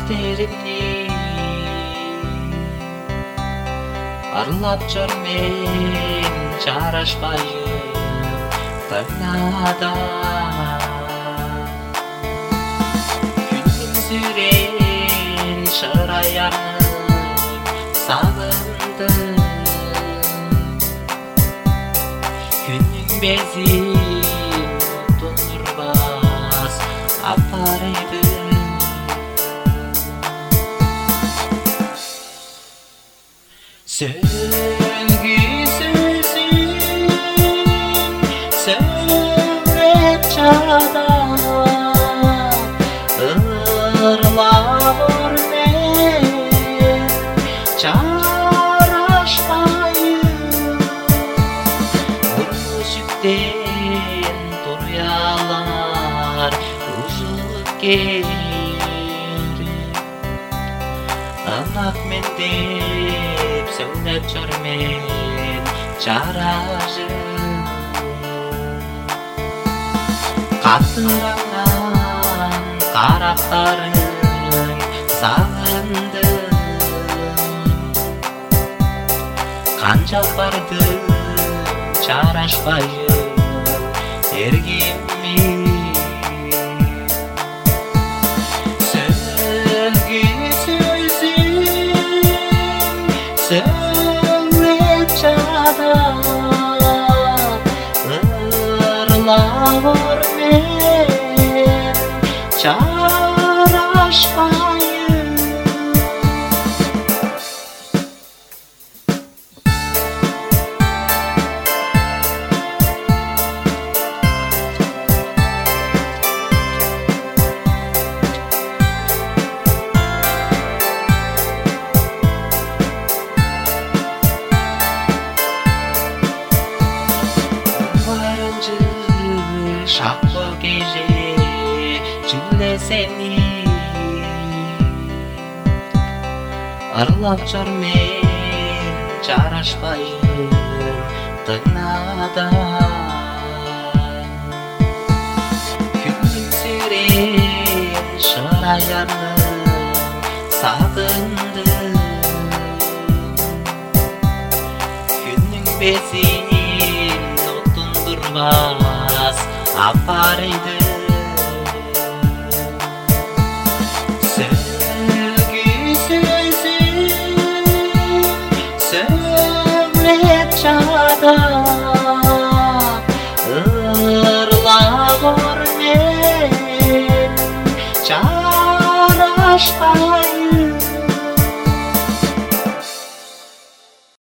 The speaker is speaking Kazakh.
кадеримни арлап жүрмен жарашпайын тырнада күнім сүрен шыраяның сағындым күннің безин тұнырбас апарайды Sevgisizim söylep çada ırlar men çaraşmayın Uruşukten turyalar uşuk geldi Anak mendep söylep çörmen çarajın Katırangан қарақтарың сағындым Қанша бардым жарашпайын ергенмен Söylep çada ırlar men çaraşmayın Шақпы кеже жүлесені Арлап жүрмен жарашпайын тыңнадай Күннің сүрен шыраяның сағындым Күннің безин тұндырбас апарайды Sevgisizim söylep çada